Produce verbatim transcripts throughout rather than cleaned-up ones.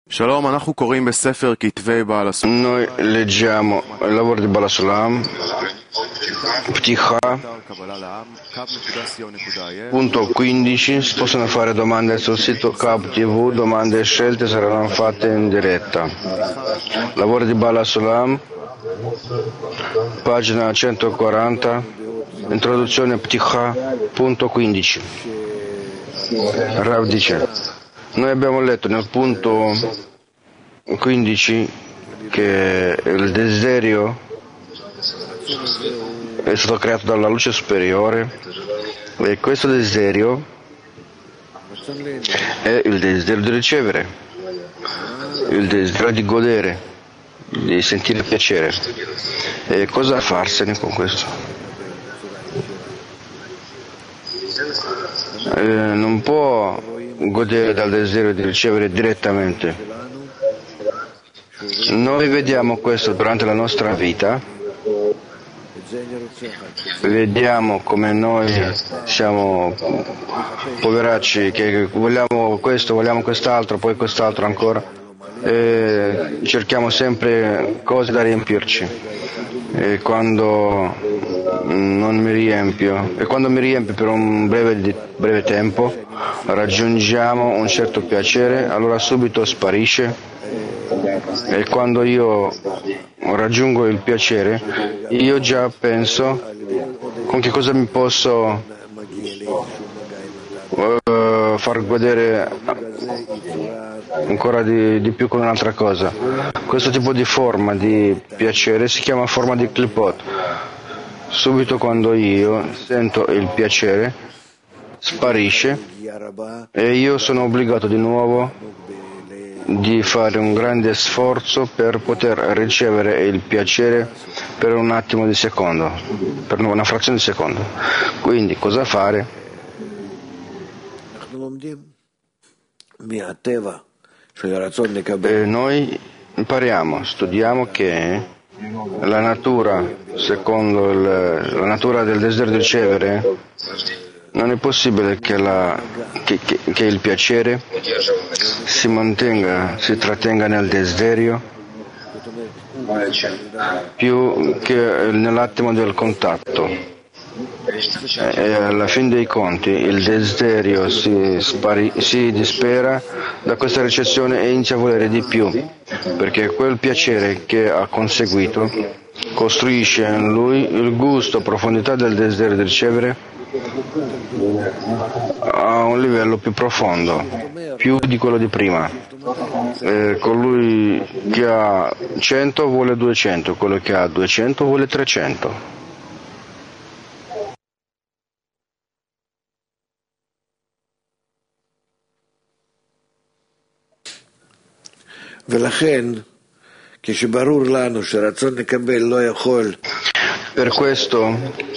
שלום, אנחנו קוראים בספר כתבי בעל הסולם. Noi leggiamo il lavoro di Baal HaSulam, Pticha, punto quindici. Si possono fare domande sul sito K A B T V, domande e scelte saranno fatte in diretta. Lavoro di Baal HaSulam, pagina centoquaranta, introduzione Pticha, punto quindici. Rav dice: noi abbiamo letto nel punto quindici che il desiderio è stato creato dalla luce superiore e questo desiderio è il desiderio di ricevere, il desiderio di godere, di sentire piacere. E cosa farsene con questo? Eh, non può godere dal desiderio di ricevere direttamente. Noi vediamo questo durante la nostra vita, vediamo come noi siamo poveracci, che vogliamo questo, vogliamo quest'altro, poi quest'altro ancora, e cerchiamo sempre cose da riempirci. E quando non mi riempio, e quando mi riempio per un breve, breve tempo, raggiungiamo un certo piacere, allora subito sparisce. E quando io raggiungo il piacere, io già penso con che cosa mi posso uh, far godere ancora di, di più con un'altra cosa. Questo tipo di forma di piacere si chiama forma di klipot. Subito quando io sento il piacere, sparisce e io sono obbligato di nuovo di fare un grande sforzo per poter ricevere il piacere per un attimo di secondo, per una frazione di secondo. Quindi cosa fare? E noi impariamo, studiamo che la natura, secondo il, la natura del desiderio di ricevere, non è possibile che, la, che, che, che il piacere si mantenga, si trattenga nel desiderio più che nell'attimo del contatto. E alla fine dei conti il desiderio si, spari, si dispera da questa ricezione e inizia a volere di più, perché quel piacere che ha conseguito costruisce in lui il gusto, profondità del desiderio di ricevere a un livello più profondo, più di quello di prima. E colui che ha cento vuole duecento, quello che ha duecento vuole trecento. Per questo,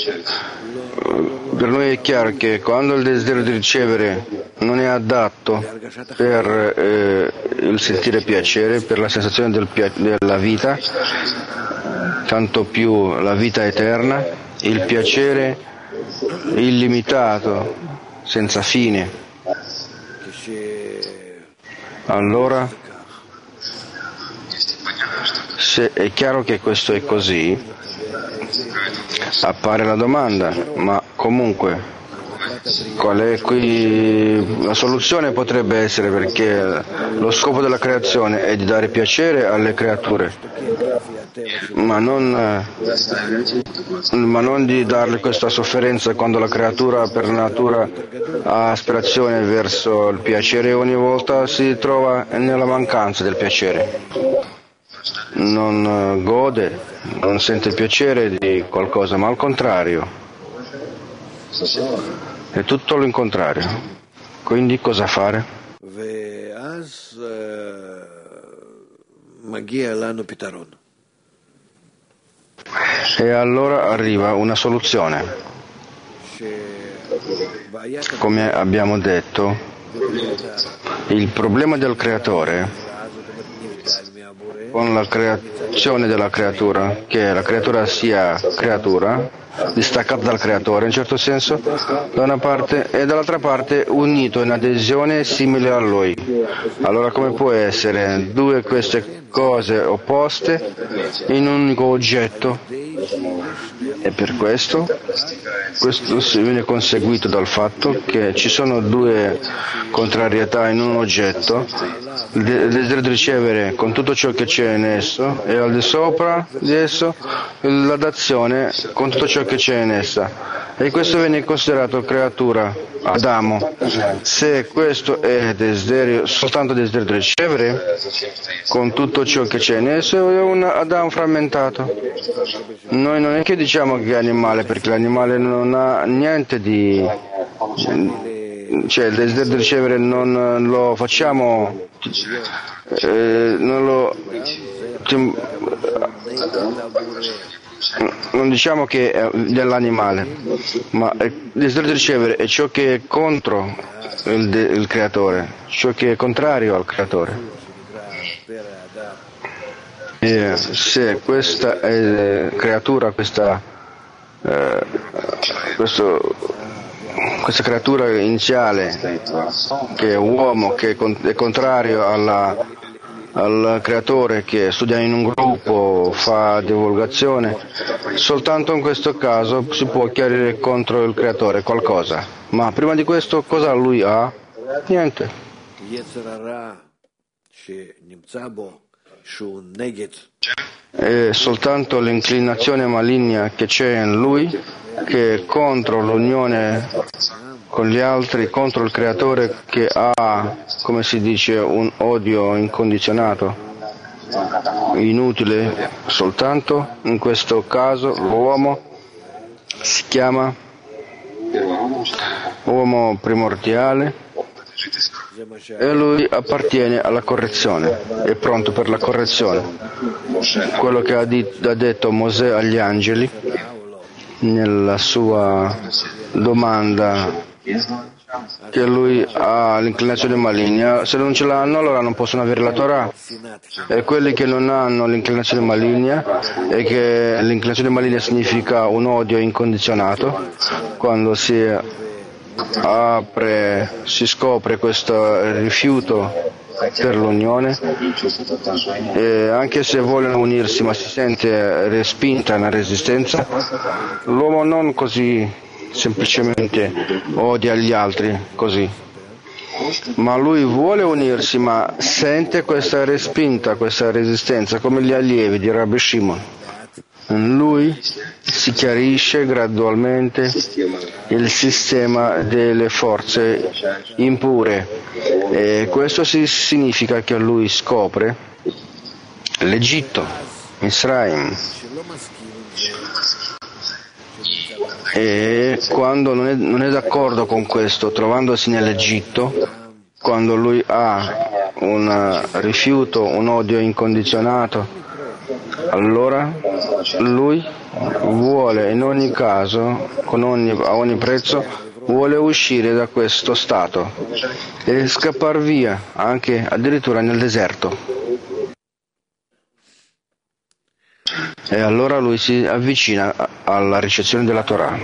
per noi è chiaro che quando il desiderio di ricevere non è adatto per eh, il sentire piacere, per la sensazione del pia- della vita, tanto più la vita eterna, il piacere illimitato, senza fine, allora se è chiaro che questo è così, appare la domanda, ma comunque qual è qui la soluzione? Potrebbe essere, perché lo scopo della creazione è di dare piacere alle creature, ma non, ma non di darle questa sofferenza quando la creatura per natura ha aspirazione verso il piacere e ogni volta si trova nella mancanza del piacere. Non gode, non sente il piacere di qualcosa, ma al contrario, è tutto l'incontrario. Quindi cosa fare? E allora arriva una soluzione. Come abbiamo detto, il problema del creatore con la creazione della creatura, che la creatura sia creatura, distaccato dal creatore in un certo senso, da una parte, e dall'altra parte unito in adesione simile a lui. Allora come può essere due queste cose opposte in un unico oggetto? E per questo, questo viene conseguito dal fatto che ci sono due contrarietà in un oggetto, il desiderio di ricevere con tutto ciò che c'è in esso e al di sopra di esso la dazione con tutto ciò che c'è in essa. E questo viene considerato creatura, Adamo. Se questo è desiderio, soltanto desiderio di ricevere con tutto ciò che c'è in esso, è un Adamo frammentato. Noi non è che diciamo che è animale, perché l'animale non ha niente di... cioè il desiderio di ricevere non lo facciamo, eh, non lo... non diciamo che è dell'animale, ma il desiderio di ricevere è ciò che è contro il, de, il creatore, ciò che è contrario al creatore. E se questa è creatura, questa, eh, questo, questa creatura iniziale, che è uomo, che è, con, è contrario alla, al creatore, che studia in un gruppo, fa divulgazione, soltanto in questo caso si può chiarire contro il creatore qualcosa. Ma prima di questo cosa lui ha? Niente. È soltanto l'inclinazione maligna che c'è in lui, che è contro l'unione con gli altri, contro il creatore, che ha, come si dice, un odio incondizionato, inutile. Soltanto in questo caso l'uomo si chiama uomo primordiale e lui appartiene alla correzione, è pronto per la correzione. Quello che ha, dit, ha detto Mosè agli angeli nella sua domanda, che lui ha l'inclinazione maligna, se non ce l'hanno allora non possono avere la Torah, e quelli che non hanno l'inclinazione maligna, e che l'inclinazione maligna significa un odio incondizionato, quando si apre, si scopre questo rifiuto per l'unione, e anche se vogliono unirsi ma si sente respinta una resistenza, l'uomo non così semplicemente odia gli altri così, ma lui vuole unirsi ma sente questa respinta, questa resistenza, come gli allievi di Rabbi Shimon. In lui si chiarisce gradualmente il sistema delle forze impure, e questo significa che lui scopre l'Egitto, Misraim, e quando non è, non è d'accordo con questo, trovandosi nell'Egitto, quando lui ha un rifiuto, un odio incondizionato, allora lui vuole in ogni caso, con ogni, a ogni prezzo, vuole uscire da questo stato e scappare via, anche addirittura nel deserto. E allora lui si avvicina alla ricezione della Torah.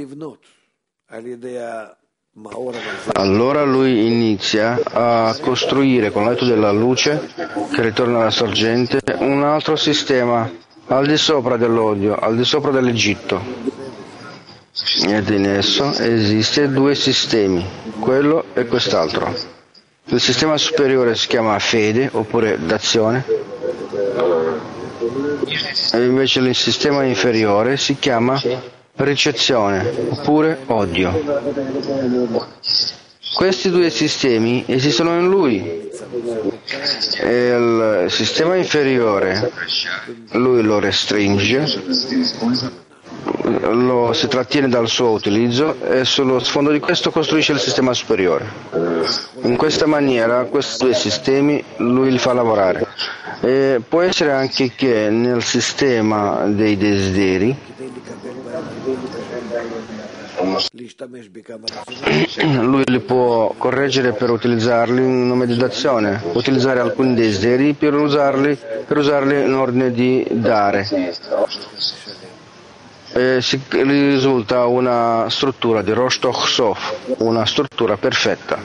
Allora lui inizia a costruire con l'aiuto della luce che ritorna alla sorgente un altro sistema al di sopra dell'odio, al di sopra dell'Egitto. Ed in esso esiste due sistemi, quello e quest'altro. Il sistema superiore si chiama fede oppure d'azione, e invece il sistema inferiore si chiama ricezione oppure odio. Questi due sistemi esistono in lui, e il sistema inferiore lui lo restringe, lo si trattiene dal suo utilizzo, e sullo sfondo di questo costruisce il sistema superiore. In questa maniera questi due sistemi lui li fa lavorare. E può essere anche che nel sistema dei desideri lui li può correggere per utilizzarli in una meditazione, utilizzare alcuni desideri per usarli, per usarli in ordine di dare. e si risulta una struttura di Rosh Toch Sof, una struttura perfetta.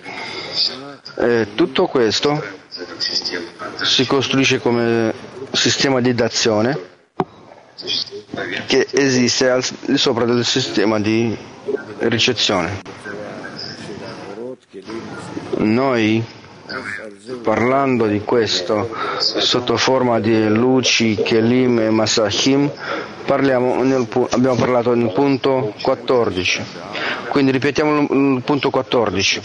E tutto questo si costruisce come sistema di dazione che esiste al di sopra del sistema di ricezione. Noi, parlando di questo sotto forma di luci, kelim e masachim, parliamo nel, abbiamo parlato nel punto quattordici. Quindi ripetiamo il punto quattordici.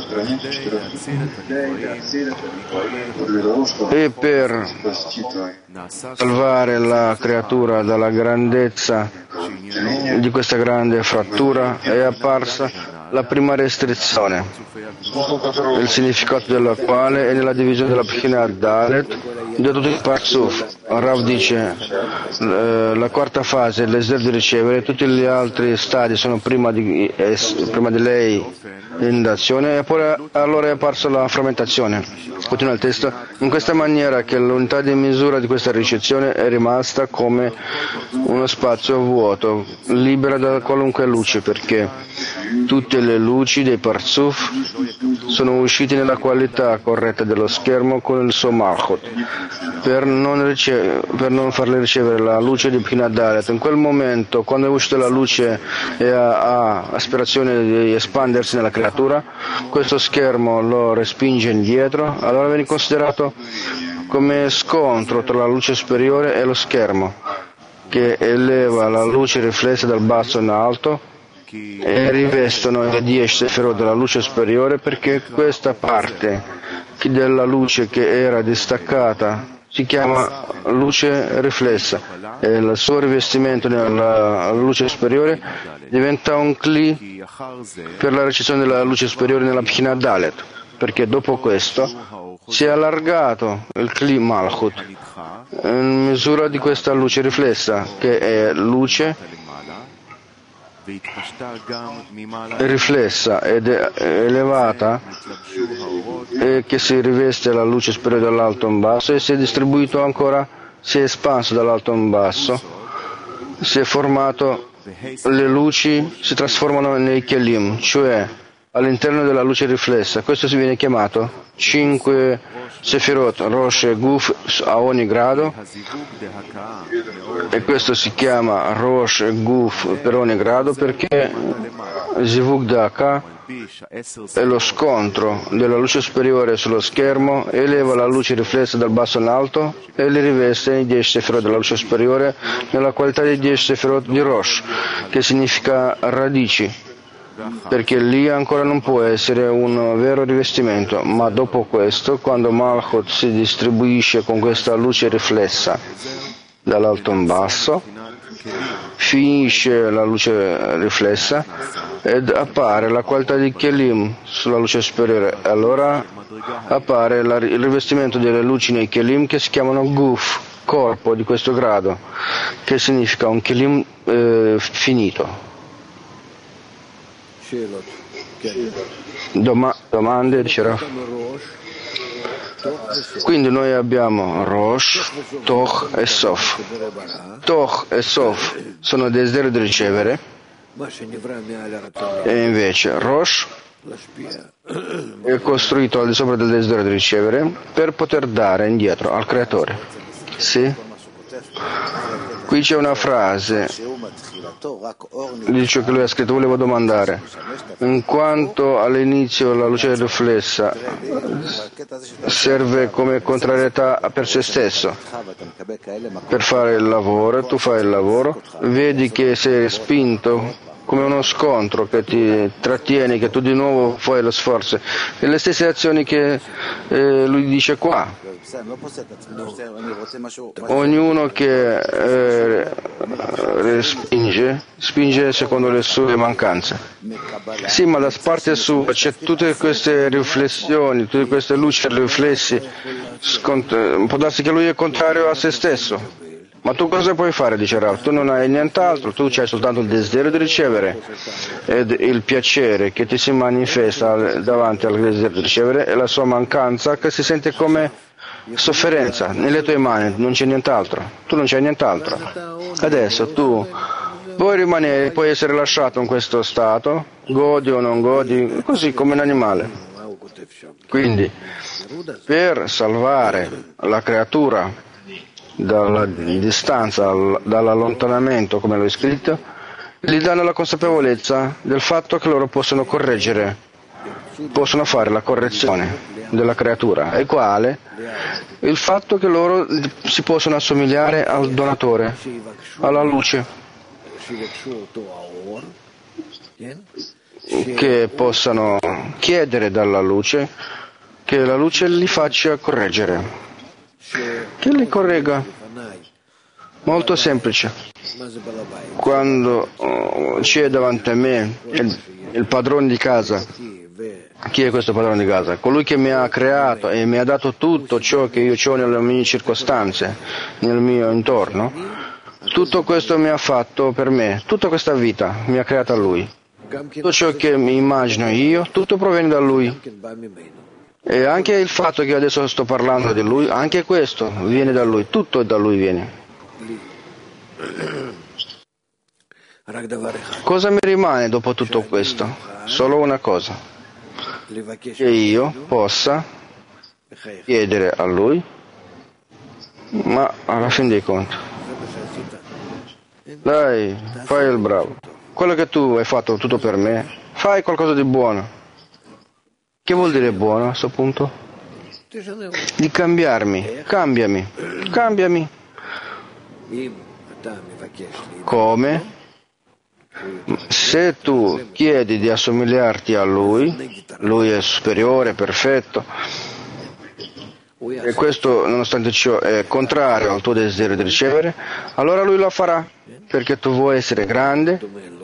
E per salvare la creatura dalla grandezza di questa grande frattura è apparsa la prima restrizione, il significato della quale è nella divisione della Bchina Dalet di tutti i Parzuf. Rav dice eh, la quarta fase, il desiderio di ricevere, tutti gli altri stadi sono prima di, eh, prima di lei in dazione e poi allora è apparsa la frammentazione. Continua il testo, in questa maniera che l'unità di misura di questa ricezione è rimasta come uno spazio vuoto, libera da qualunque luce, perché tutte le luci dei Parzuf sono uscite nella qualità corretta dello schermo con il suo Malchut, per non, rice- per non farle ricevere la luce di Bchina Dalet. In quel momento, quando è uscita la luce e ha, ha aspirazione di espandersi nella creatura, questo schermo lo respinge indietro, allora viene considerato come scontro tra la luce superiore e lo schermo, che eleva la luce riflessa dal basso in alto e rivestono le dieci sefirot della luce superiore, perché questa parte della luce che era distaccata si chiama luce riflessa e il suo rivestimento nella luce superiore diventa un cli per la ricezione della luce superiore nella Bchina Dalet, perché dopo questo si è allargato il cli Malchut in misura di questa luce riflessa, che è luce riflessa ed elevata e che si riveste la luce superiore dall'alto in basso e si è distribuito ancora, si è espanso dall'alto in basso, si è formato, le luci si trasformano nei kelim, cioè all'interno della luce riflessa. Questo si viene chiamato cinque sefirot, Rosh e Guf a ogni grado, e questo si chiama Rosh e Guf per ogni grado perché Zivug Daka è lo scontro della luce superiore sullo schermo, eleva la luce riflessa dal basso in alto e li riveste i dieci sefirot della luce superiore nella qualità dei dieci sefirot di Rosh, che significa radici, perché lì ancora non può essere un vero rivestimento, ma dopo questo, quando Malchut si distribuisce con questa luce riflessa dall'alto in basso, finisce la luce riflessa ed appare la qualità di Kelim sulla luce superiore. Allora appare la, il rivestimento delle luci nei Kelim che si chiamano Guf, corpo di questo grado, che significa un Kelim eh, finito. Doma- domande, diceva. Quindi noi abbiamo Rosh, Toch e Sof. Toch e Sof sono desiderio di ricevere, e invece Rosh è costruito al di sopra del desiderio di ricevere per poter dare indietro al creatore. Sì? Qui c'è una frase, dice che lui ha scritto, volevo domandare, in quanto all'inizio la luce riflessa serve come contrarietà per se stesso, per fare il lavoro, tu fai il lavoro, vedi che sei spinto come uno scontro che ti trattieni, che tu di nuovo fai lo sforzo, e le stesse azioni che eh, lui dice qua. Ognuno che eh, respinge, spinge secondo le sue mancanze. Sì, ma da parte sua c'è tutte queste riflessioni, tutte queste luci riflessi, scont- può darsi che lui è contrario a se stesso. Ma tu cosa puoi fare, dice Rav? Tu non hai nient'altro, tu c'hai soltanto il desiderio di ricevere ed il piacere che ti si manifesta davanti al desiderio di ricevere e la sua mancanza che si sente come sofferenza nelle tue mani, non c'è nient'altro, tu non c'hai nient'altro. Adesso tu Puoi rimanere, puoi essere lasciato in questo stato, godi o non godi, così come un animale. Quindi, per salvare la creatura dalla distanza, dall'allontanamento, come l'ho scritto, gli danno la consapevolezza del fatto che loro possono correggere, possono fare la correzione della creatura, e quale? Il fatto che loro si possono assomigliare al donatore, alla luce, che possano chiedere dalla luce che la luce li faccia correggere, che li corregga. Molto semplice. Quando oh, c'è davanti a me il, il padrone di casa, chi è questo padrone di casa? Colui che mi ha creato e mi ha dato tutto ciò che io ho nelle mie circostanze, nel mio intorno. Tutto questo mi ha fatto per me, tutta questa vita mi ha creata lui. Tutto ciò che mi immagino io, tutto proviene da lui. E anche il fatto che adesso sto parlando di lui, anche questo viene da lui, tutto da lui viene. Cosa mi rimane dopo tutto questo? Solo una cosa, che io possa chiedere a lui, ma alla fin dei conti, dai, fai il bravo. Quello che tu hai fatto tutto per me, fai qualcosa di buono. Che vuol dire buono a questo punto? Di cambiarmi, cambiami, cambiami. Come? Se tu chiedi di assomigliarti a lui, lui è superiore, perfetto, e questo nonostante ciò è contrario al tuo desiderio di ricevere, allora lui lo farà, perché tu vuoi essere grande,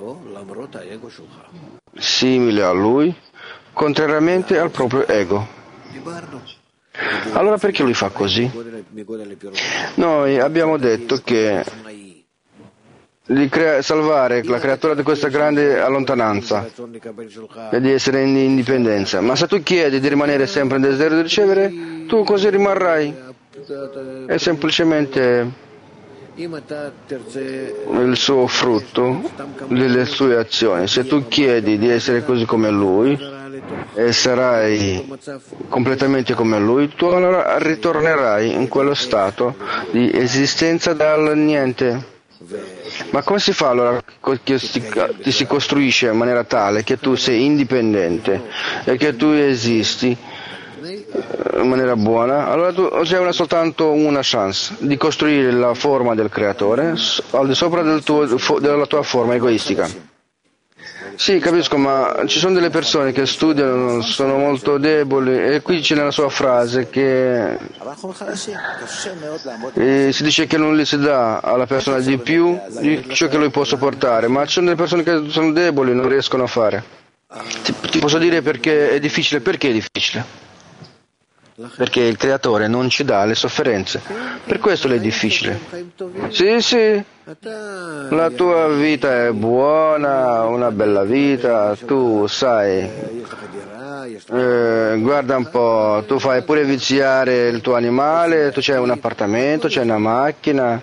simile a lui, contrariamente al proprio ego. Allora perché lui fa così? Noi abbiamo detto che di crea- salvare la creatura di questa grande allontananza e di essere in indipendenza. Ma se tu chiedi di rimanere sempre nel desiderio di ricevere, tu così rimarrai. È semplicemente il suo frutto delle sue azioni. Se tu chiedi di essere così come lui e sarai completamente come lui, tu allora ritornerai in quello stato di esistenza dal niente. Ma come si fa allora che ti si costruisce in maniera tale che tu sei indipendente e che tu esisti in maniera buona? Allora tu c'è una, soltanto una chance di costruire la forma del creatore al di sopra del tuo, della tua forma egoistica. Sì, capisco, ma ci sono delle persone che studiano, sono molto deboli, e qui c'è nella sua frase che e si dice che non gli si dà alla persona di più di ciò che lui può sopportare, ma ci sono delle persone che sono deboli, non riescono a fare. Ti, ti posso dire perché è difficile? Perché è difficile? Perché il creatore non ci dà le sofferenze, per questo è difficile. Sì, sì, la tua vita è buona, una bella vita, tu sai, eh, guarda un po', tu fai pure viziare il tuo animale, tu c'hai un appartamento, c'hai una macchina,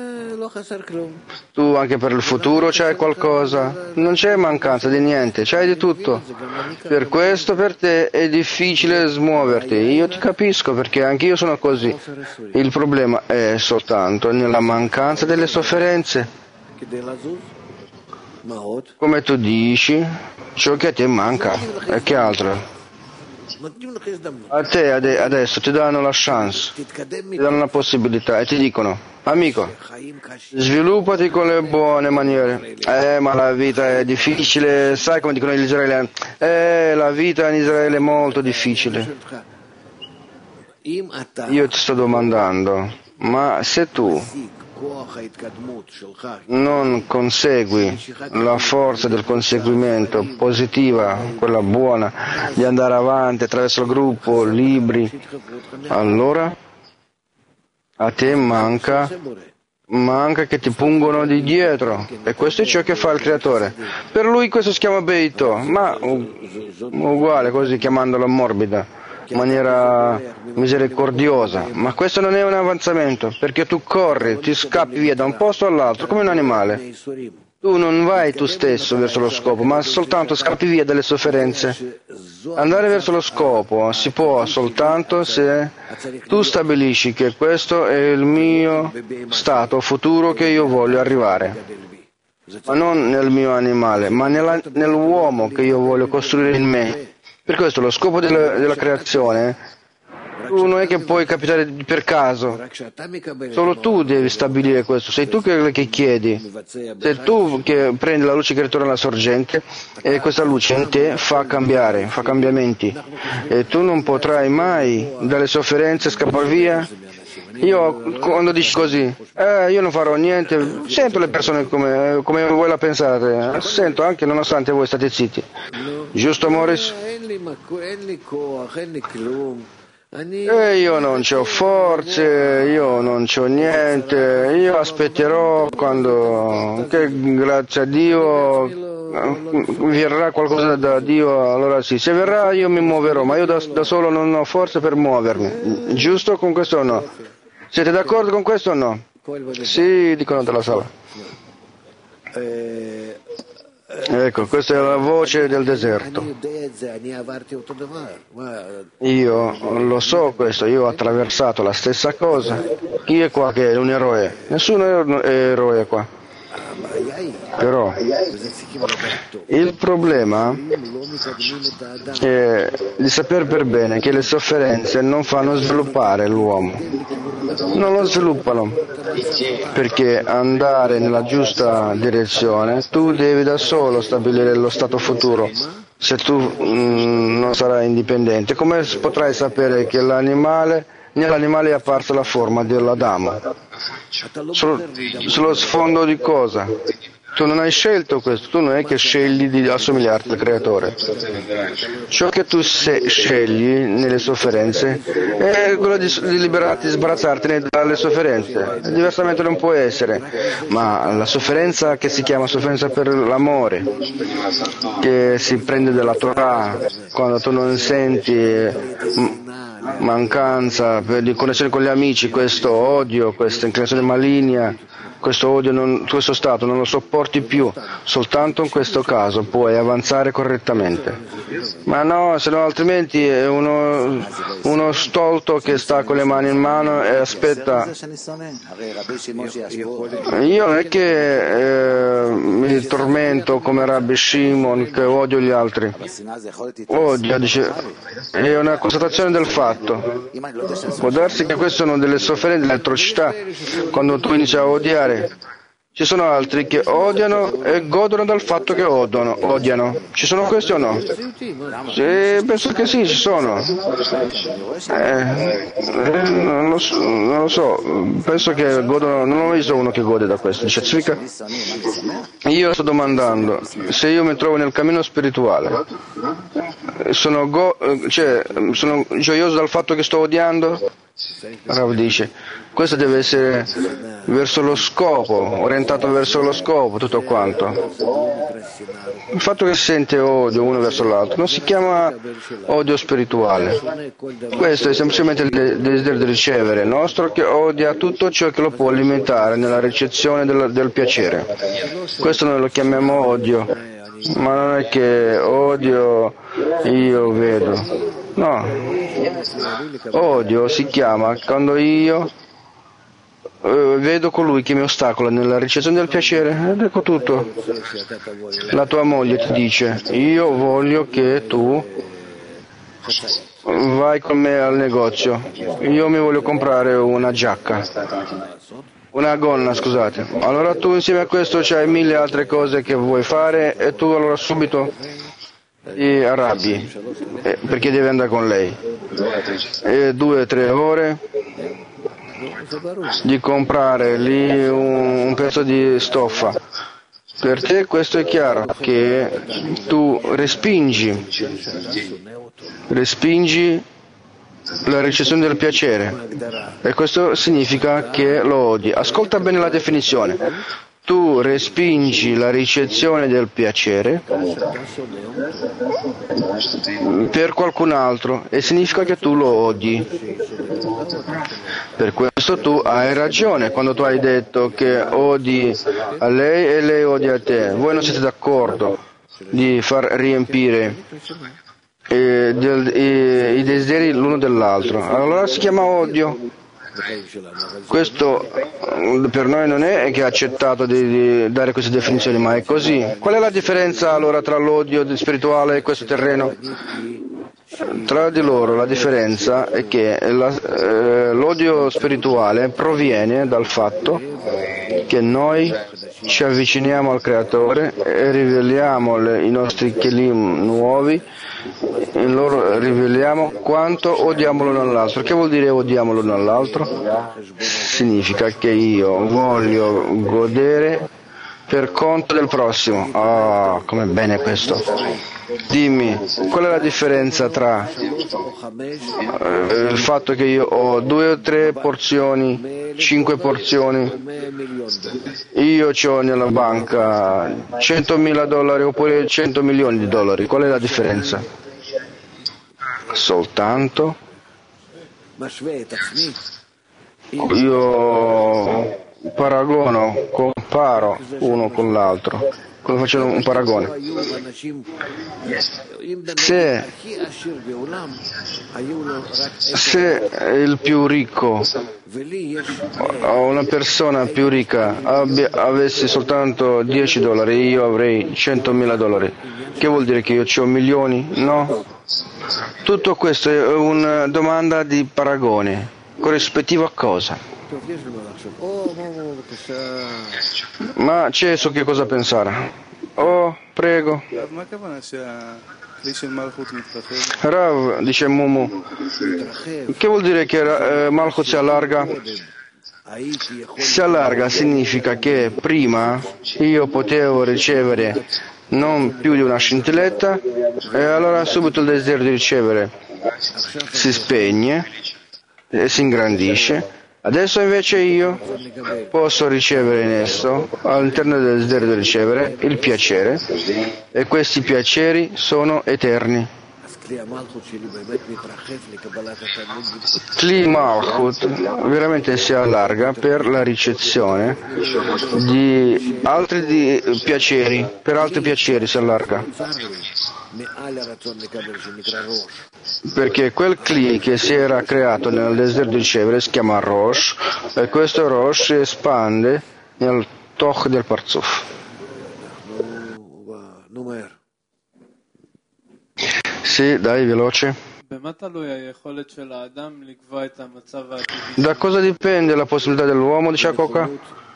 tu anche per il futuro c'hai qualcosa, non c'è mancanza di niente, c'hai di tutto. Per questo per te è difficile smuoverti, io ti capisco perché anch'io sono così. Il problema è soltanto nella mancanza delle sofferenze. Come tu dici, ciò che a te manca, e che altro? A te adesso ti danno la chance, ti danno la possibilità e ti dicono: amico, sviluppati con le buone maniere. Eh, ma la vita è difficile, sai come dicono gli israeliani? Eh, la vita in Israele è molto difficile. Io ti sto domandando, ma se tu non consegui la forza del conseguimento positiva, quella buona, di andare avanti attraverso il gruppo, libri, allora a te manca, manca che ti pungono di dietro, e questo è ciò che fa il creatore. Per lui questo si chiama beito, ma uguale così, chiamandolo morbida, in maniera misericordiosa, ma questo non è un avanzamento, perché tu corri, ti scappi via da un posto all'altro come un animale. Tu non vai tu stesso verso lo scopo, ma soltanto scappi via dalle sofferenze. Andare verso lo scopo si può soltanto se tu stabilisci che questo è il mio stato futuro che io voglio arrivare, ma non nel mio animale, ma nella, nell'uomo che io voglio costruire in me. Per questo lo scopo della, della creazione tu non è che puoi capitare per caso, solo tu devi stabilire questo, sei tu che, che chiedi, sei tu che prendi la luce che ritorna alla sorgente e questa luce in te fa cambiare, fa cambiamenti e tu non potrai mai dalle sofferenze scappare via. Io quando dici così, eh, io non farò niente, sento le persone come, come voi la pensate, sento anche nonostante voi state zitti, giusto Morris? E io non c'ho forze, io non c'ho niente, io aspetterò quando, che grazie a Dio verrà qualcosa da Dio, allora sì, se verrà io mi muoverò, ma io da, da solo non ho forze per muovermi, giusto con questo o no? Siete d'accordo con questo o no? Sì, dicono dalla sala. Ecco, questa è la voce del deserto. Io lo so questo, io ho attraversato la stessa cosa. Chi è qua che è un eroe? Nessuno è eroe qua. Però il problema è di sapere per bene che le sofferenze non fanno sviluppare l'uomo, non lo sviluppano, perché andare nella giusta direzione tu devi da solo stabilire lo stato futuro. Se tu mm, non sarai indipendente, come potrai sapere che l'animale, nell'animale è apparsa la forma dell'Adamo? Sullo, sullo sfondo di cosa? Tu non hai scelto questo, tu non è che scegli di assomigliarti al Creatore. Ciò che tu se, scegli nelle sofferenze è quello di, di liberarti, sbarazzartene dalle sofferenze. Diversamente non può essere. Ma la sofferenza che si chiama sofferenza per l'amore, che si prende dalla Torah, quando tu non senti mancanza di connessione con gli amici, questo odio, questa inclinazione maligna, questo odio, non, questo stato non lo sopporti più, soltanto in questo caso puoi avanzare correttamente. Ma no, se no altrimenti è uno, uno stolto che sta con le mani in mano e aspetta. Io non è che eh, mi tormento come Rabbi Shimon, che odio gli altri. Odio, dice, è una constatazione del fatto. Può darsi che queste sono delle sofferenze, delle atrocità, quando tu inizi a odiare. Ci sono altri che odiano e godono dal fatto che odiano. odiano. Ci sono questi o no? Sì, penso che sì, ci sono. Eh, eh, non, lo so, non lo so, penso che godono, non ho visto uno che gode da questo. Dice Zvika, io sto domandando se io mi trovo nel cammino spirituale, sono, go, cioè, sono gioioso dal fatto che sto odiando? Rav dice, questo deve essere verso lo scopo, orientato verso lo scopo, tutto quanto. Il fatto che si sente odio uno verso l'altro non si chiama odio spirituale. Questo è semplicemente il desiderio di ricevere, il nostro che odia tutto ciò che lo può alimentare nella ricezione del, del piacere. Questo noi lo chiamiamo odio, ma non è che odio io vedo. No, odio si chiama quando io eh, vedo colui che mi ostacola nella ricezione del piacere, ed ecco tutto. La tua moglie ti dice, io voglio che tu vai con me al negozio, io mi voglio comprare una giacca, una gonna, scusate. Allora tu insieme a questo c'hai mille altre cose che vuoi fare e tu allora subito ti arrabbi eh, perché devi andare con lei. E due o tre ore di comprare lì un, un pezzo di stoffa. Per te questo è chiaro che tu respingi, respingi la ricezione del piacere e questo significa che lo odi. Ascolta bene la definizione. tu respingi la ricezione del piacere per qualcun altro e significa che tu lo odi. Per questo tu hai ragione quando tu hai detto che odi a lei e lei odia a te. Voi non siete d'accordo di far riempire eh, del, eh, i desideri l'uno dell'altro. Allora si chiama odio. Questo per noi non è che è accettato di, di dare queste definizioni, ma è così. Qual è la differenza allora tra l'odio spirituale e questo terreno? Tra di loro la differenza è che la, eh, l'odio spirituale proviene dal fatto che noi ci avviciniamo al Creatore e riveliamo le, i nostri kelim nuovi, in loro riveliamo quanto odiamo l'uno all'altro. Che vuol dire odiamo l'uno all'altro? Significa che io voglio godere per conto del prossimo. Ah, oh, com'è bene questo. Dimmi, qual è la differenza tra eh, il fatto che io ho due o tre porzioni, cinque porzioni, io ho nella banca centomila dollari oppure cento milioni di dollari? Qual è la differenza? Soltanto io paragono, comparo uno con l'altro. Come faccio un paragone? Se, se il più ricco o una persona più ricca abbia, avesse soltanto dieci dollari, io avrei centomila dollari. Che vuol dire che io ho milioni? No. Tutto questo è una domanda di paragone. Corrispettivo a cosa? Ma c'è su che cosa pensare. Oh, prego. Rav, dice Mumu, che vuol dire che eh, Malchut si allarga? Si allarga significa che prima io potevo ricevere non più di una scintilletta e allora subito il desiderio di ricevere si spegne e si ingrandisce. Adesso invece io posso ricevere in esso, all'interno del desiderio di ricevere, il piacere, e questi piaceri sono eterni. Kli Malchut veramente si allarga per la ricezione di altri di piaceri, per altri piaceri si allarga. Perché quel Kli che si era creato nel desiderio di ricevere si chiama Rosh e questo Rosh si espande nel Toch del Parzuf. Sì, dai, veloce. Da cosa dipende la possibilità dell'uomo, dice Koka?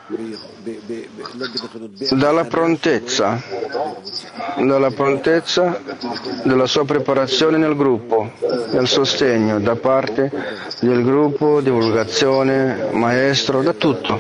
Dalla prontezza, dalla prontezza della sua preparazione nel gruppo, nel sostegno da parte del gruppo, divulgazione, maestro, da tutto.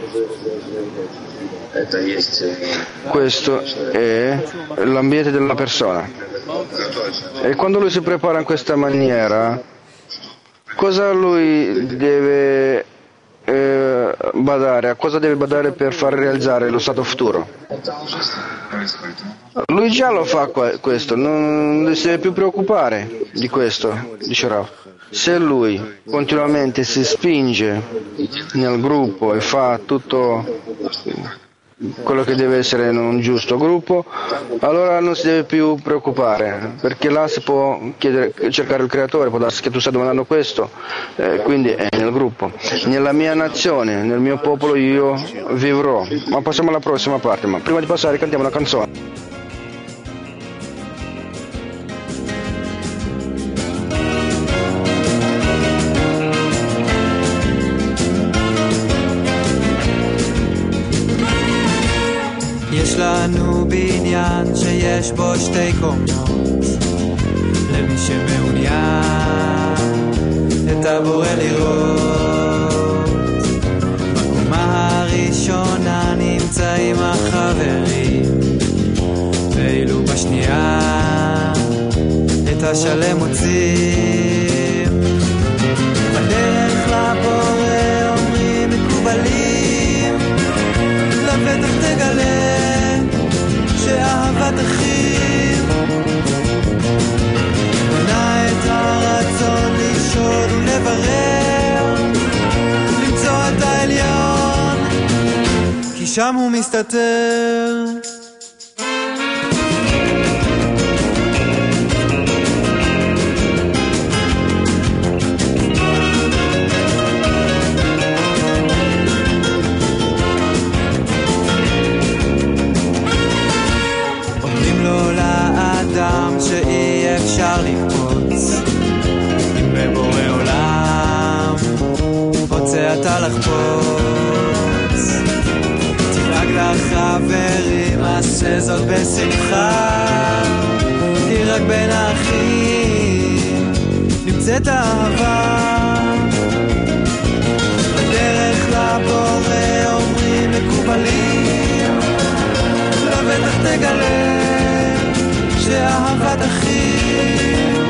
Questo è l'ambiente della persona. E quando lui si prepara in questa maniera, cosa lui deve eh, badare? A cosa deve badare per far realizzare lo stato futuro? Lui già lo fa questo, non si deve più preoccupare di questo, dice Rav. Se lui continuamente si spinge nel gruppo e fa tutto quello che deve essere in un giusto gruppo, allora non si deve più preoccupare, perché là si può chiedere, cercare il creatore, può darsi che tu stai domandando questo, eh, quindi è nel gruppo. Nella mia nazione, nel mio popolo io vivrò. Ma passiamo alla prossima parte, ma prima di passare cantiamo una canzone. יש לנו בניין שיש בו שתי קומות למי שמעוניין את הבורא לראות בקומה הראשונה נמצאים החברים ואילו בשנייה את השלם מוצאים בדרך לבורא אומרים מקובלים לבטח תגלה ושם הוא מסתתר. אומרים לו לאדם שאי אפשר לקפוץ, אם בבורא עולם רוצה אתה לחפוץ. תדאג לחברים, עשה זאת בשמחה, כי רק בין האחים נמצאת אהבה. בדרך לבורא אומרים מקובלים, לבטח תגלה שאהבת אחים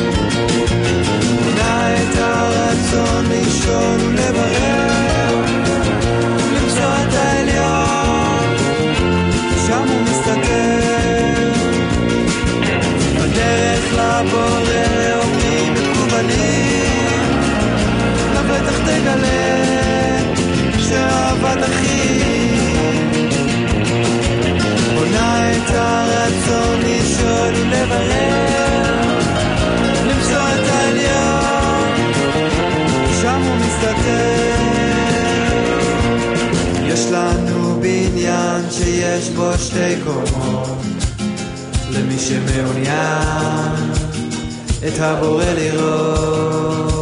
מונה את הרצון לשאול ולברר, למצוא את העליון, שם הוא מסתתר. בדרך לבורא אומרים מקובלים, לבטח תגלה שאהבת אחים מונה את הרצון לשאול ולברר, למצוא את העליון, שם הוא מסתתר. יש לנו בניין שיש בו שתי קומות, למי שמעוניין את הבורא לראות.